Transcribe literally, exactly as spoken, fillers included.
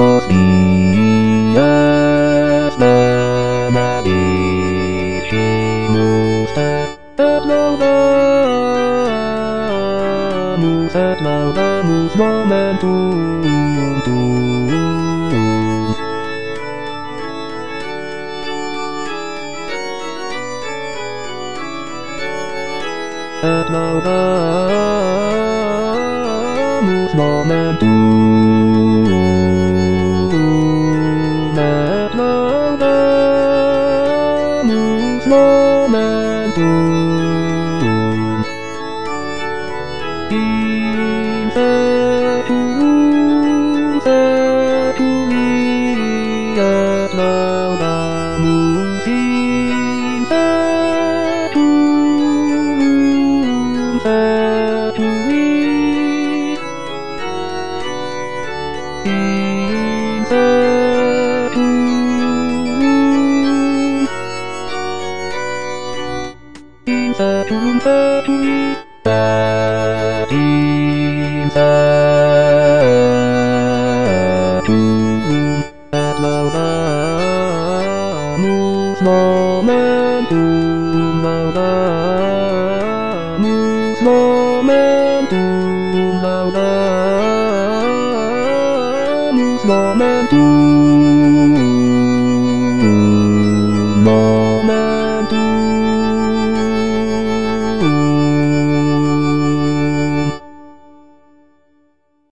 los días nada dijimos Atlaudamos, atlaudamos momentum Atlaudamos momentum Atlaudamos momentum Insetum setuli atlaudamos Insetum setuli Insetum Insetum setuli et insetum Atlaudamus momentum Laudamus momentum Laudamus momentum